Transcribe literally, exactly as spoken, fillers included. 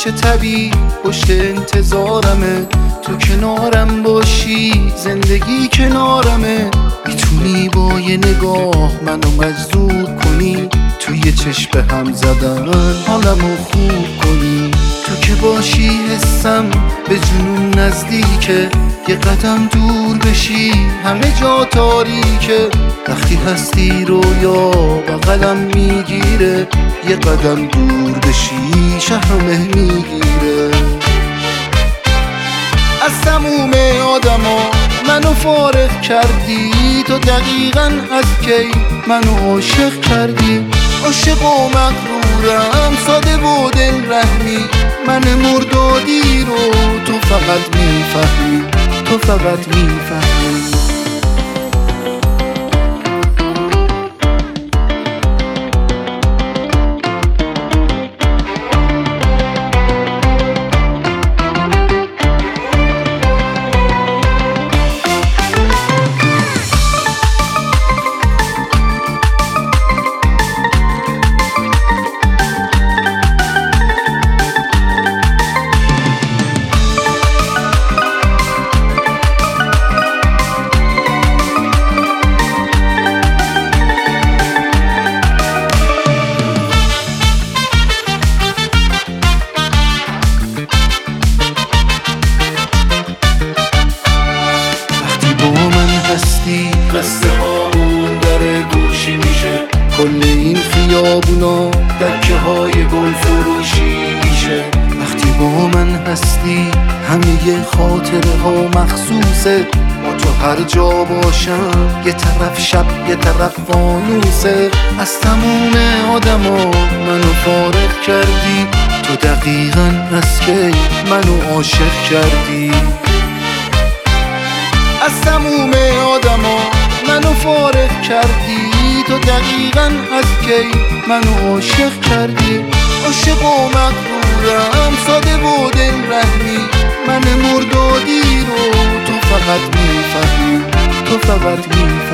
چه طبیعی پشت انتظارمه، تو کنارم باشی زندگی کنارمه. میتونی با یه نگاه منو مجذوب کنی، توی چشم هم زدن حالمو خوب کنی. تو که باشی حسم به جنون نزدیکه، یه قدم دور بشی همه جا تاریکه. وقتی هستی رویا بغلم میگیره، یه قدم دور بشی شهر مه میگیره. از تموم آدما منو فارغ کردی، تو دقیقاً از کی منو عاشق کردی. عاشق و مغرورم ساده و دل رحمی، من مردادی رو تو فقط میفهمی، تو فقط میفهمی. قصه هامون در گوشی میشه، کل این خیابونا دکه های گل فروشی میشه. وقتی با من هستی همه خاطره ها مخصوصه، با تو هر جا باشم یه طرف شب یه طرف فانوسه. از تموم آدما منو فارغ کردی، تو دقیقاً از کی منو عاشق کردی. از تموم آدما منو فارغ کردی، تو دقیقاً از کی منو عاشق کردی. عاشق و مغرورم ساده و دل رحمی، من مردادی رو تو فقط میفهمی، تو فقط میفهمی.